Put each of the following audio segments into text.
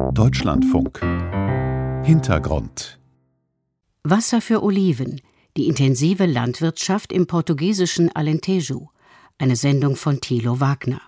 Deutschlandfunk. Hintergrund. Wasser für Oliven. Die intensive Landwirtschaft im portugiesischen Alentejo. Eine Sendung von Thilo Wagner.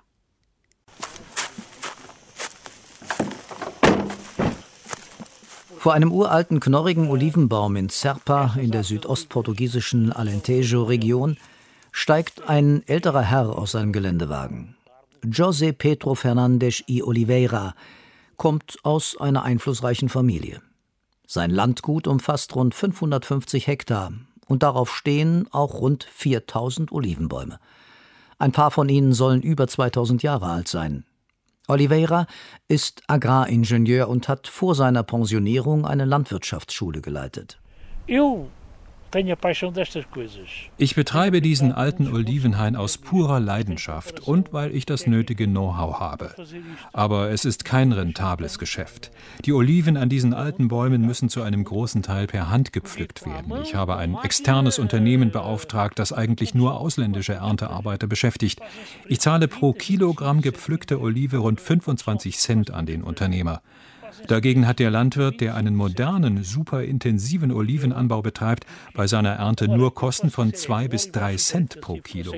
Vor einem uralten, knorrigen Olivenbaum in Serpa in der südostportugiesischen Alentejo-Region steigt ein älterer Herr aus seinem Geländewagen. José Pedro Fernandes y Oliveira kommt aus einer einflussreichen Familie. Sein Landgut umfasst rund 550 Hektar und darauf stehen auch rund 4000 Olivenbäume. Ein paar von ihnen sollen über 2000 Jahre alt sein. Oliveira ist Agraringenieur und hat vor seiner Pensionierung eine Landwirtschaftsschule geleitet. Ich betreibe diesen alten Olivenhain aus purer Leidenschaft und weil ich das nötige Know-how habe. Aber es ist kein rentables Geschäft. Die Oliven an diesen alten Bäumen müssen zu einem großen Teil per Hand gepflückt werden. Ich habe ein externes Unternehmen beauftragt, das eigentlich nur ausländische Erntearbeiter beschäftigt. Ich zahle pro Kilogramm gepflückte Olive rund 25 Cent an den Unternehmer. Dagegen hat der Landwirt, der einen modernen, superintensiven Olivenanbau betreibt, bei seiner Ernte nur Kosten von 2 bis 3 Cent pro Kilo.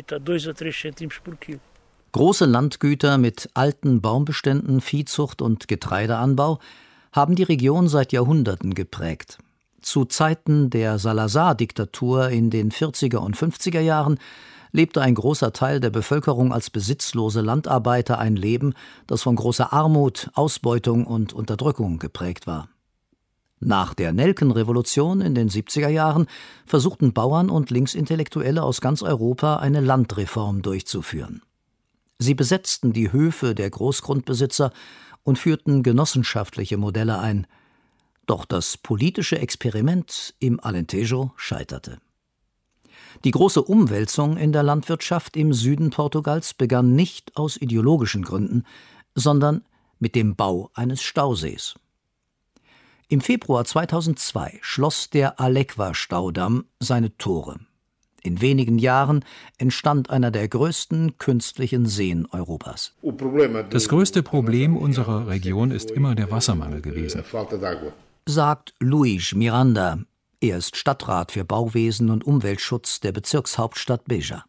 Große Landgüter mit alten Baumbeständen, Viehzucht und Getreideanbau haben die Region seit Jahrhunderten geprägt. Zu Zeiten der Salazar-Diktatur in den 40er und 50er Jahren lebte ein großer Teil der Bevölkerung als besitzlose Landarbeiter ein Leben, das von großer Armut, Ausbeutung und Unterdrückung geprägt war. Nach der Nelkenrevolution in den 70er Jahren versuchten Bauern und Linksintellektuelle aus ganz Europa eine Landreform durchzuführen. Sie besetzten die Höfe der Großgrundbesitzer und führten genossenschaftliche Modelle ein. Doch das politische Experiment im Alentejo scheiterte. Die große Umwälzung in der Landwirtschaft im Süden Portugals begann nicht aus ideologischen Gründen, sondern mit dem Bau eines Stausees. Im Februar 2002 schloss der Alequa-Staudamm seine Tore. In wenigen Jahren entstand einer der größten künstlichen Seen Europas. Das größte Problem unserer Region ist immer der Wassermangel gewesen, sagt Luís Miranda. Er ist Stadtrat für Bauwesen und Umweltschutz der Bezirkshauptstadt Beja.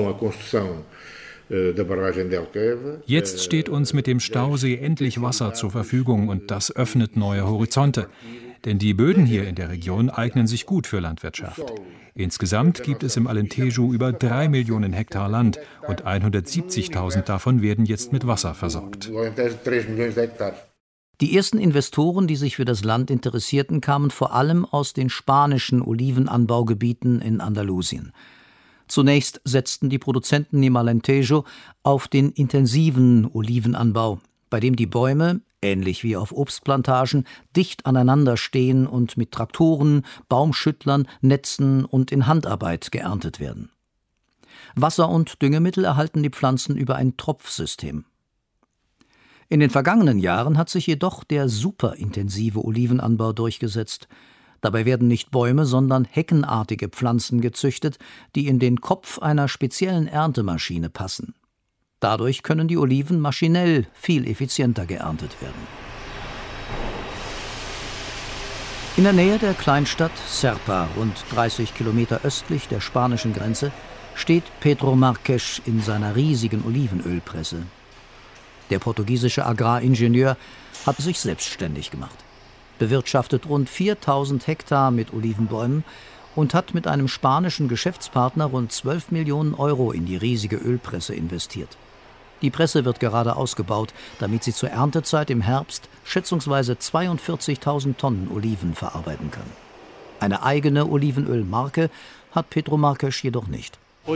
Jetzt steht uns mit dem Stausee endlich Wasser zur Verfügung und das öffnet neue Horizonte. Denn die Böden hier in der Region eignen sich gut für Landwirtschaft. Insgesamt gibt es im Alentejo über 3 Millionen Hektar Land und 170.000 davon werden jetzt mit Wasser versorgt. Die ersten Investoren, die sich für das Land interessierten, kamen vor allem aus den spanischen Olivenanbaugebieten in Andalusien. Zunächst setzten die Produzenten im Alentejo auf den intensiven Olivenanbau, bei dem die Bäume, ähnlich wie auf Obstplantagen, dicht aneinander stehen und mit Traktoren, Baumschüttlern, Netzen und in Handarbeit geerntet werden. Wasser und Düngemittel erhalten die Pflanzen über ein Tropfsystem. In den vergangenen Jahren hat sich jedoch der superintensive Olivenanbau durchgesetzt. Dabei werden nicht Bäume, sondern heckenartige Pflanzen gezüchtet, die in den Kopf einer speziellen Erntemaschine passen. Dadurch können die Oliven maschinell viel effizienter geerntet werden. In der Nähe der Kleinstadt Serpa, rund 30 Kilometer östlich der spanischen Grenze, steht Pedro Marques in seiner riesigen Olivenölpresse. Der portugiesische Agraringenieur hat sich selbstständig gemacht, bewirtschaftet rund 4000 Hektar mit Olivenbäumen und hat mit einem spanischen Geschäftspartner rund 12 Millionen Euro in die riesige Ölpresse investiert. Die Presse wird gerade ausgebaut, damit sie zur Erntezeit im Herbst schätzungsweise 42.000 Tonnen Oliven verarbeiten kann. Eine eigene Olivenölmarke hat Pedro Marques jedoch nicht. Rund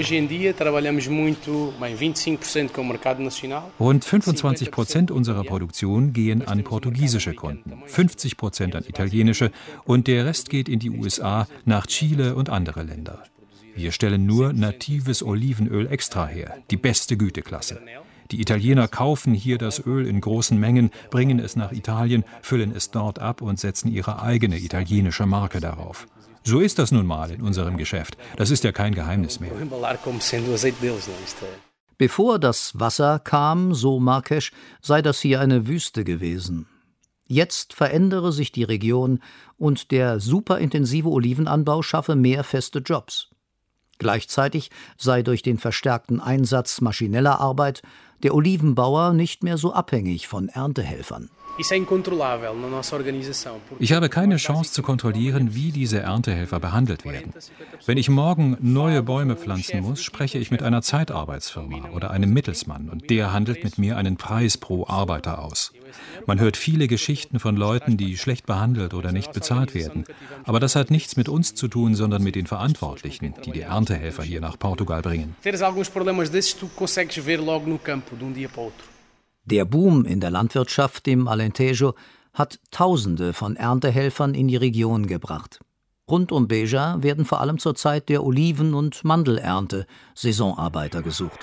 25% unserer Produktion gehen an portugiesische Kunden, 50% an italienische und der Rest geht in die USA, nach Chile und andere Länder. Wir stellen nur natives Olivenöl extra her, die beste Güteklasse. Die Italiener kaufen hier das Öl in großen Mengen, bringen es nach Italien, füllen es dort ab und setzen ihre eigene italienische Marke darauf. So ist das nun mal in unserem Geschäft. Das ist ja kein Geheimnis mehr. Bevor das Wasser kam, so Marques, sei das hier eine Wüste gewesen. Jetzt verändere sich die Region und der superintensive Olivenanbau schaffe mehr feste Jobs. Gleichzeitig sei durch den verstärkten Einsatz maschineller Arbeit der Olivenbauer nicht mehr so abhängig von Erntehelfern. Ich habe keine Chance zu kontrollieren, wie diese Erntehelfer behandelt werden. Wenn ich morgen neue Bäume pflanzen muss, spreche ich mit einer Zeitarbeitsfirma oder einem Mittelsmann und der handelt mit mir einen Preis pro Arbeiter aus. Man hört viele Geschichten von Leuten, die schlecht behandelt oder nicht bezahlt werden. Aber das hat nichts mit uns zu tun, sondern mit den Verantwortlichen, die die Erntehelfer hier nach Portugal bringen. Der Boom in der Landwirtschaft im Alentejo hat Tausende von Erntehelfern in die Region gebracht. Rund um Beja werden vor allem zur Zeit der Oliven- und Mandelernte Saisonarbeiter gesucht.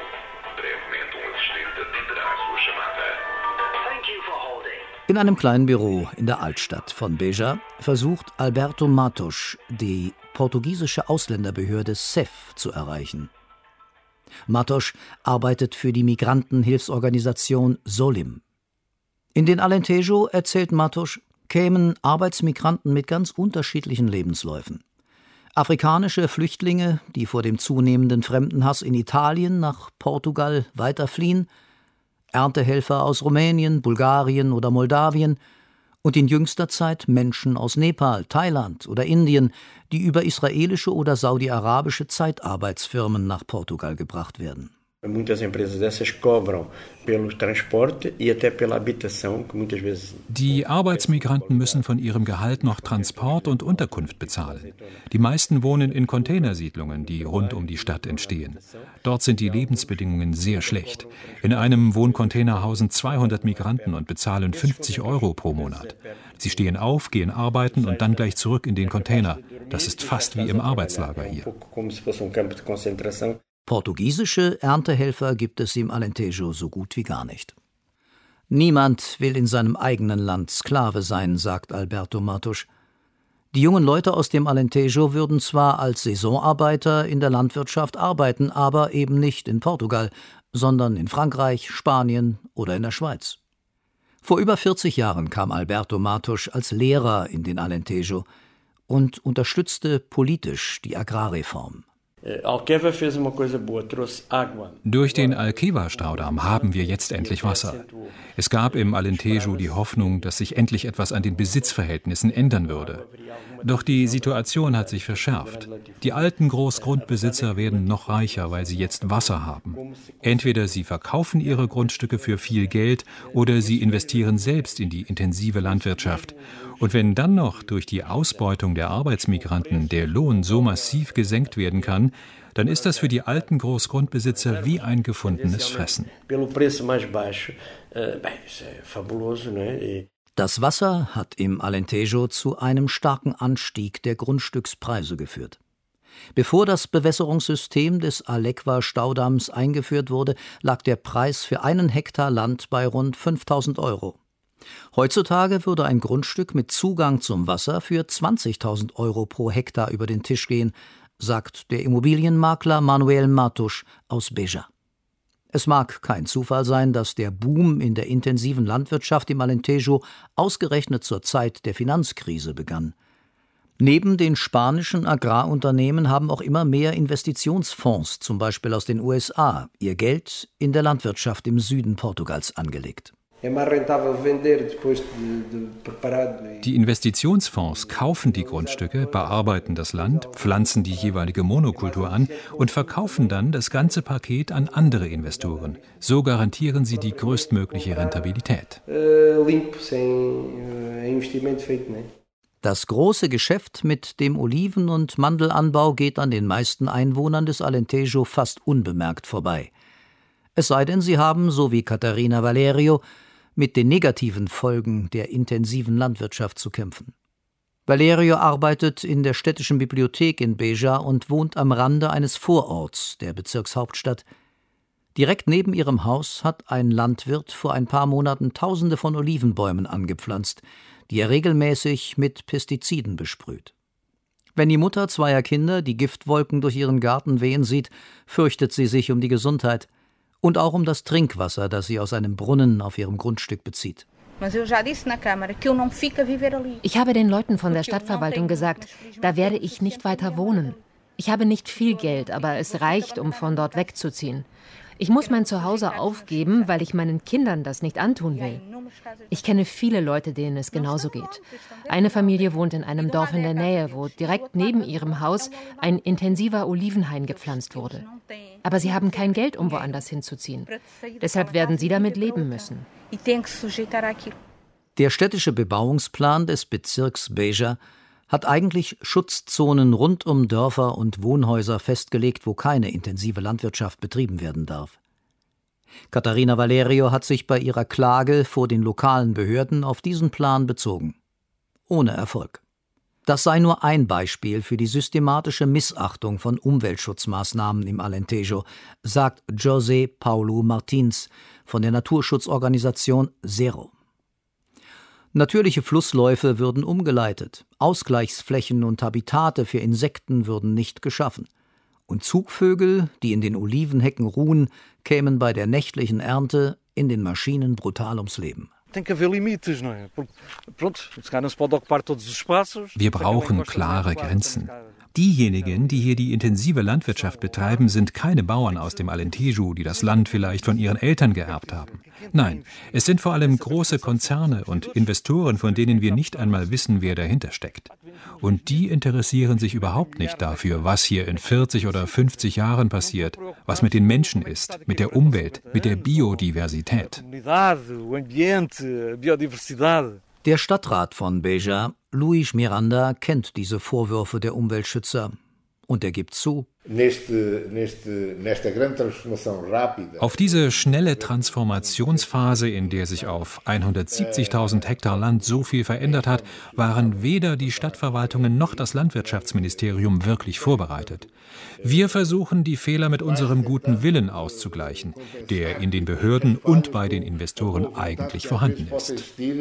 In einem kleinen Büro in der Altstadt von Beja versucht Alberto Matos, die portugiesische Ausländerbehörde SEF zu erreichen. Matos arbeitet für die Migrantenhilfsorganisation Solim. In den Alentejo, erzählt Matos, kämen Arbeitsmigranten mit ganz unterschiedlichen Lebensläufen. Afrikanische Flüchtlinge, die vor dem zunehmenden Fremdenhass in Italien nach Portugal weiterfliehen, Erntehelfer aus Rumänien, Bulgarien oder Moldawien und in jüngster Zeit Menschen aus Nepal, Thailand oder Indien, die über israelische oder saudi-arabische Zeitarbeitsfirmen nach Portugal gebracht werden. Die Arbeitsmigranten müssen von ihrem Gehalt noch Transport und Unterkunft bezahlen. Die meisten wohnen in Containersiedlungen, die rund um die Stadt entstehen. Dort sind die Lebensbedingungen sehr schlecht. In einem Wohncontainer hausen 200 Migranten und bezahlen 50 € pro Monat. Sie stehen auf, gehen arbeiten und dann gleich zurück in den Container. Das ist fast wie im Arbeitslager hier. Portugiesische Erntehelfer gibt es im Alentejo so gut wie gar nicht. Niemand will in seinem eigenen Land Sklave sein, sagt Alberto Matos. Die jungen Leute aus dem Alentejo würden zwar als Saisonarbeiter in der Landwirtschaft arbeiten, aber eben nicht in Portugal, sondern in Frankreich, Spanien oder in der Schweiz. Vor über 40 Jahren kam Alberto Matos als Lehrer in den Alentejo und unterstützte politisch die Agrarreform. Durch den Alqueva-Staudamm haben wir jetzt endlich Wasser. Es gab im Alentejo die Hoffnung, dass sich endlich etwas an den Besitzverhältnissen ändern würde. Doch die Situation hat sich verschärft. Die alten Großgrundbesitzer werden noch reicher, weil sie jetzt Wasser haben. Entweder sie verkaufen ihre Grundstücke für viel Geld oder sie investieren selbst in die intensive Landwirtschaft. Und wenn dann noch durch die Ausbeutung der Arbeitsmigranten der Lohn so massiv gesenkt werden kann, dann ist das für die alten Großgrundbesitzer wie ein gefundenes Fressen. Das Wasser hat im Alentejo zu einem starken Anstieg der Grundstückspreise geführt. Bevor das Bewässerungssystem des Alqueva-Staudamms eingeführt wurde, lag der Preis für 1 Hektar Land bei rund 5.000 €. Heutzutage würde ein Grundstück mit Zugang zum Wasser für 20.000 € pro Hektar über den Tisch gehen, sagt der Immobilienmakler Manuel Matos aus Beja. Es mag kein Zufall sein, dass der Boom in der intensiven Landwirtschaft im Alentejo ausgerechnet zur Zeit der Finanzkrise begann. Neben den spanischen Agrarunternehmen haben auch immer mehr Investitionsfonds, zum Beispiel aus den USA, ihr Geld in der Landwirtschaft im Süden Portugals angelegt. Die Investitionsfonds kaufen die Grundstücke, bearbeiten das Land, pflanzen die jeweilige Monokultur an und verkaufen dann das ganze Paket an andere Investoren. So garantieren sie die größtmögliche Rentabilität. Das große Geschäft mit dem Oliven- und Mandelanbau geht an den meisten Einwohnern des Alentejo fast unbemerkt vorbei. Es sei denn, sie haben, so wie Catarina Valerio, mit den negativen Folgen der intensiven Landwirtschaft zu kämpfen. Valerio arbeitet in der städtischen Bibliothek in Beja und wohnt am Rande eines Vororts der Bezirkshauptstadt. Direkt neben ihrem Haus hat ein Landwirt vor ein paar Monaten Tausende von Olivenbäumen angepflanzt, die er regelmäßig mit Pestiziden besprüht. Wenn die Mutter zweier Kinder die Giftwolken durch ihren Garten wehen sieht, fürchtet sie sich um die Gesundheit und auch um das Trinkwasser, das sie aus einem Brunnen auf ihrem Grundstück bezieht. Ich habe den Leuten von der Stadtverwaltung gesagt, da werde ich nicht weiter wohnen. Ich habe nicht viel Geld, aber es reicht, um von dort wegzuziehen. Ich muss mein Zuhause aufgeben, weil ich meinen Kindern das nicht antun will. Ich kenne viele Leute, denen es genauso geht. Eine Familie wohnt in einem Dorf in der Nähe, wo direkt neben ihrem Haus ein intensiver Olivenhain gepflanzt wurde. Aber sie haben kein Geld, um woanders hinzuziehen. Deshalb werden sie damit leben müssen. Der städtische Bebauungsplan des Bezirks Beja hat eigentlich Schutzzonen rund um Dörfer und Wohnhäuser festgelegt, wo keine intensive Landwirtschaft betrieben werden darf. Catarina Valerio hat sich bei ihrer Klage vor den lokalen Behörden auf diesen Plan bezogen. Ohne Erfolg. Das sei nur ein Beispiel für die systematische Missachtung von Umweltschutzmaßnahmen im Alentejo, sagt José Paulo Martins von der Naturschutzorganisation Zero. Natürliche Flussläufe würden umgeleitet, Ausgleichsflächen und Habitate für Insekten würden nicht geschaffen. Und Zugvögel, die in den Olivenhecken ruhen, kämen bei der nächtlichen Ernte in den Maschinen brutal ums Leben. Wir brauchen klare Grenzen. Diejenigen, die hier die intensive Landwirtschaft betreiben, sind keine Bauern aus dem Alentejo, die das Land vielleicht von ihren Eltern geerbt haben. Nein, es sind vor allem große Konzerne und Investoren, von denen wir nicht einmal wissen, wer dahinter steckt. Und die interessieren sich überhaupt nicht dafür, was hier in 40 oder 50 Jahren passiert, was mit den Menschen ist, mit der Umwelt, mit der Biodiversität. Der Stadtrat von Beja, Luis Miranda, kennt diese Vorwürfe der Umweltschützer und er gibt zu: Auf diese schnelle Transformationsphase, in der sich auf 170.000 Hektar Land so viel verändert hat, waren weder die Stadtverwaltungen noch das Landwirtschaftsministerium wirklich vorbereitet. Wir versuchen, die Fehler mit unserem guten Willen auszugleichen, der in den Behörden und bei den Investoren eigentlich vorhanden ist.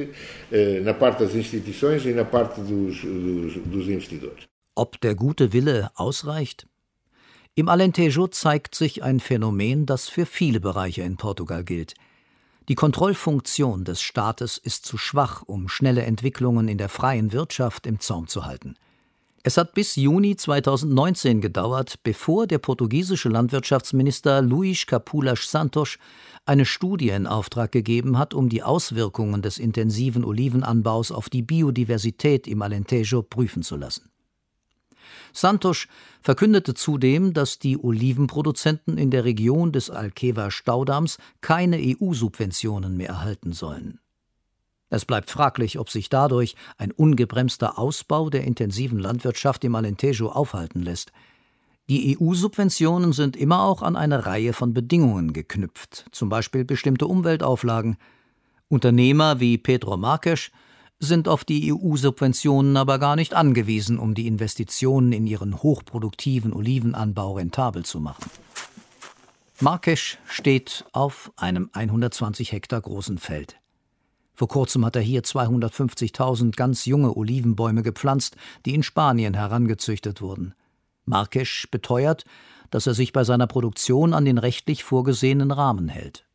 Ob der gute Wille ausreicht? Im Alentejo zeigt sich ein Phänomen, das für viele Bereiche in Portugal gilt. Die Kontrollfunktion des Staates ist zu schwach, um schnelle Entwicklungen in der freien Wirtschaft im Zaum zu halten. Es hat bis Juni 2019 gedauert, bevor der portugiesische Landwirtschaftsminister Luís Capulas Santos eine Studie in Auftrag gegeben hat, um die Auswirkungen des intensiven Olivenanbaus auf die Biodiversität im Alentejo prüfen zu lassen. Santos verkündete zudem, dass die Olivenproduzenten in der Region des Alqueva-Staudamms keine EU-Subventionen mehr erhalten sollen. Es bleibt fraglich, ob sich dadurch ein ungebremster Ausbau der intensiven Landwirtschaft im Alentejo aufhalten lässt. Die EU-Subventionen sind immer auch an eine Reihe von Bedingungen geknüpft, zum Beispiel bestimmte Umweltauflagen. Unternehmer wie Pedro Marques sind auf die EU-Subventionen aber gar nicht angewiesen, um die Investitionen in ihren hochproduktiven Olivenanbau rentabel zu machen. Marques steht auf einem 120 Hektar großen Feld. Vor kurzem hat er hier 250.000 ganz junge Olivenbäume gepflanzt, die in Spanien herangezüchtet wurden. Marques beteuert, dass er sich bei seiner Produktion an den rechtlich vorgesehenen Rahmen hält.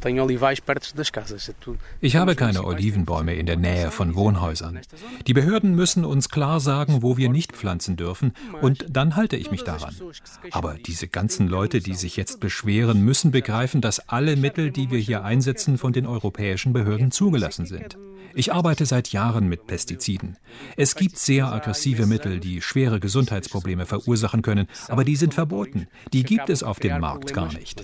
Ich habe keine Olivenbäume in der Nähe von Wohnhäusern. Die Behörden müssen uns klar sagen, wo wir nicht pflanzen dürfen, und dann halte ich mich daran. Aber diese ganzen Leute, die sich jetzt beschweren, müssen begreifen, dass alle Mittel, die wir hier einsetzen, von den europäischen Behörden zugelassen sind. Ich arbeite seit Jahren mit Pestiziden. Es gibt sehr aggressive Mittel, die schwere Gesundheitsprobleme verursachen können, aber die sind verboten. Die gibt es auf dem Markt gar nicht.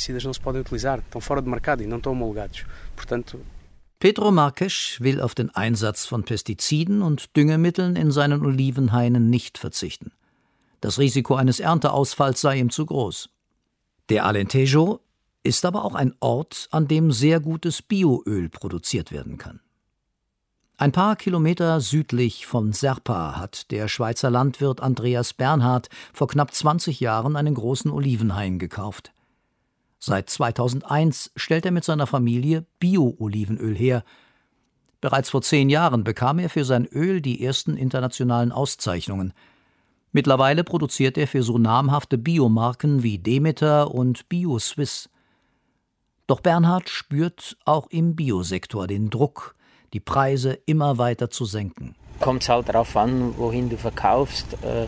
Pedro Marques will auf den Einsatz von Pestiziden und Düngemitteln in seinen Olivenhainen nicht verzichten. Das Risiko eines Ernteausfalls sei ihm zu groß. Der Alentejo ist aber auch ein Ort, an dem sehr gutes Bioöl produziert werden kann. Ein paar Kilometer südlich von Serpa hat der Schweizer Landwirt Andreas Bernhard vor knapp 20 Jahren einen großen Olivenhain gekauft. Seit 2001 stellt er mit seiner Familie Bio-Olivenöl her. Bereits vor 10 Jahren bekam er für sein Öl die ersten internationalen Auszeichnungen. Mittlerweile produziert er für so namhafte Biomarken wie Demeter und BioSwiss. Doch Bernhard spürt auch im Biosektor den Druck, die Preise immer weiter zu senken. Kommt es halt darauf an, wohin du verkaufst,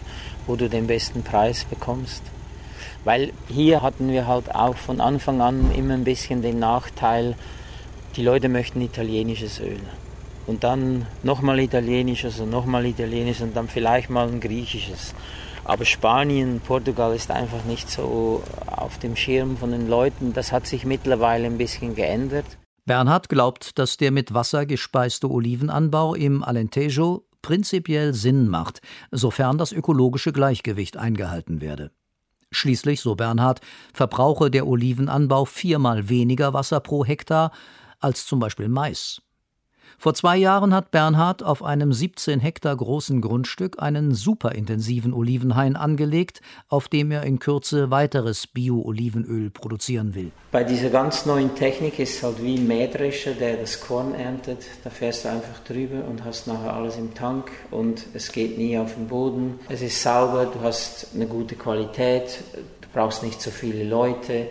wo du den besten Preis bekommst. Weil hier hatten wir halt auch von Anfang an immer ein bisschen den Nachteil, die Leute möchten italienisches Öl. Und dann nochmal italienisches und nochmal italienisches und dann vielleicht mal ein griechisches. Aber Spanien, Portugal ist einfach nicht so auf dem Schirm von den Leuten. Das hat sich mittlerweile ein bisschen geändert. Bernhard glaubt, dass der mit Wasser gespeiste Olivenanbau im Alentejo prinzipiell Sinn macht, sofern das ökologische Gleichgewicht eingehalten werde. Schließlich, so Bernhard, verbrauche der Olivenanbau 4-mal weniger Wasser pro Hektar als zum Beispiel Mais. Vor 2 Jahren hat Bernhard auf einem 17 Hektar großen Grundstück einen superintensiven Olivenhain angelegt, auf dem er in Kürze weiteres Bio-Olivenöl produzieren will. Bei dieser ganz neuen Technik ist es halt wie ein Mähdrescher, der das Korn erntet. Da fährst du einfach drüber und hast nachher alles im Tank und es geht nie auf den Boden. Es ist sauber, du hast eine gute Qualität, du brauchst nicht so viele Leute.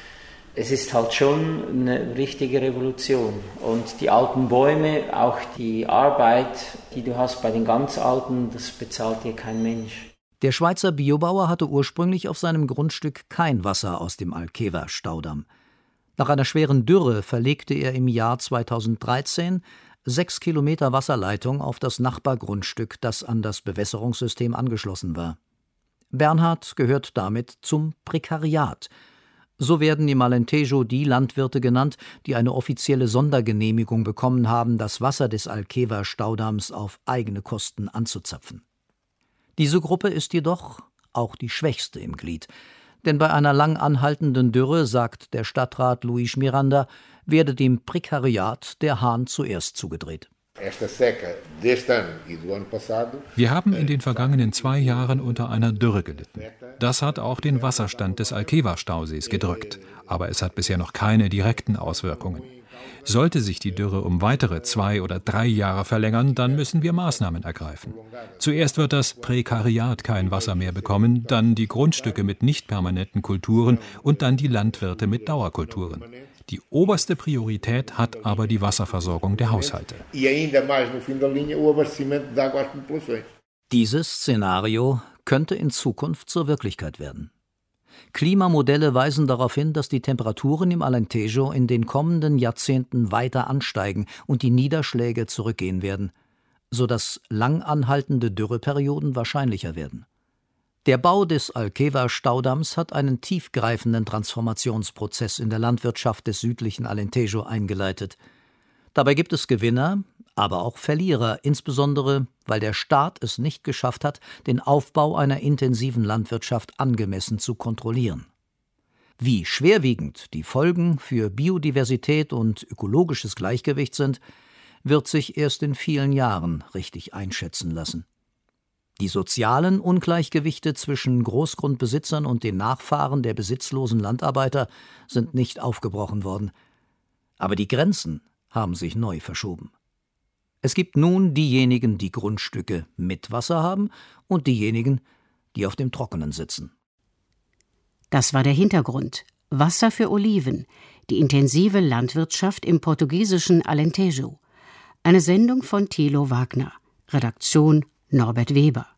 Es ist halt schon eine richtige Revolution. Und die alten Bäume, auch die Arbeit, die du hast bei den ganz Alten, das bezahlt dir kein Mensch. Der Schweizer Biobauer hatte ursprünglich auf seinem Grundstück kein Wasser aus dem Alqueva-Staudamm. Nach einer schweren Dürre verlegte er im Jahr 2013 6 Kilometer Wasserleitung auf das Nachbargrundstück, das an das Bewässerungssystem angeschlossen war. Bernhard gehört damit zum Prekariat. So werden im Alentejo die Landwirte genannt, die eine offizielle Sondergenehmigung bekommen haben, das Wasser des Alqueva-Staudamms auf eigene Kosten anzuzapfen. Diese Gruppe ist jedoch auch die schwächste im Glied. Denn bei einer lang anhaltenden Dürre, sagt der Stadtrat Luis Miranda, werde dem Prekariat der Hahn zuerst zugedreht. Wir haben in den vergangenen 2 Jahren unter einer Dürre gelitten. Das hat auch den Wasserstand des Alqueva-Stausees gedrückt. Aber es hat bisher noch keine direkten Auswirkungen. Sollte sich die Dürre um weitere 2 oder 3 Jahre verlängern, dann müssen wir Maßnahmen ergreifen. Zuerst wird das Prekariat kein Wasser mehr bekommen, dann die Grundstücke mit nicht permanenten Kulturen und dann die Landwirte mit Dauerkulturen. Die oberste Priorität hat aber die Wasserversorgung der Haushalte. Dieses Szenario könnte in Zukunft zur Wirklichkeit werden. Klimamodelle weisen darauf hin, dass die Temperaturen im Alentejo in den kommenden Jahrzehnten weiter ansteigen und die Niederschläge zurückgehen werden, sodass lang anhaltende Dürreperioden wahrscheinlicher werden. Der Bau des Alqueva-Staudamms hat einen tiefgreifenden Transformationsprozess in der Landwirtschaft des südlichen Alentejo eingeleitet. Dabei gibt es Gewinner, aber auch Verlierer, insbesondere weil der Staat es nicht geschafft hat, den Aufbau einer intensiven Landwirtschaft angemessen zu kontrollieren. Wie schwerwiegend die Folgen für Biodiversität und ökologisches Gleichgewicht sind, wird sich erst in vielen Jahren richtig einschätzen lassen. Die sozialen Ungleichgewichte zwischen Großgrundbesitzern und den Nachfahren der besitzlosen Landarbeiter sind nicht aufgebrochen worden. Aber die Grenzen haben sich neu verschoben. Es gibt nun diejenigen, die Grundstücke mit Wasser haben und diejenigen, die auf dem Trockenen sitzen. Das war der Hintergrund. Wasser für Oliven, die intensive Landwirtschaft im portugiesischen Alentejo. Eine Sendung von Thilo Wagner. Redaktion Norbert Weber.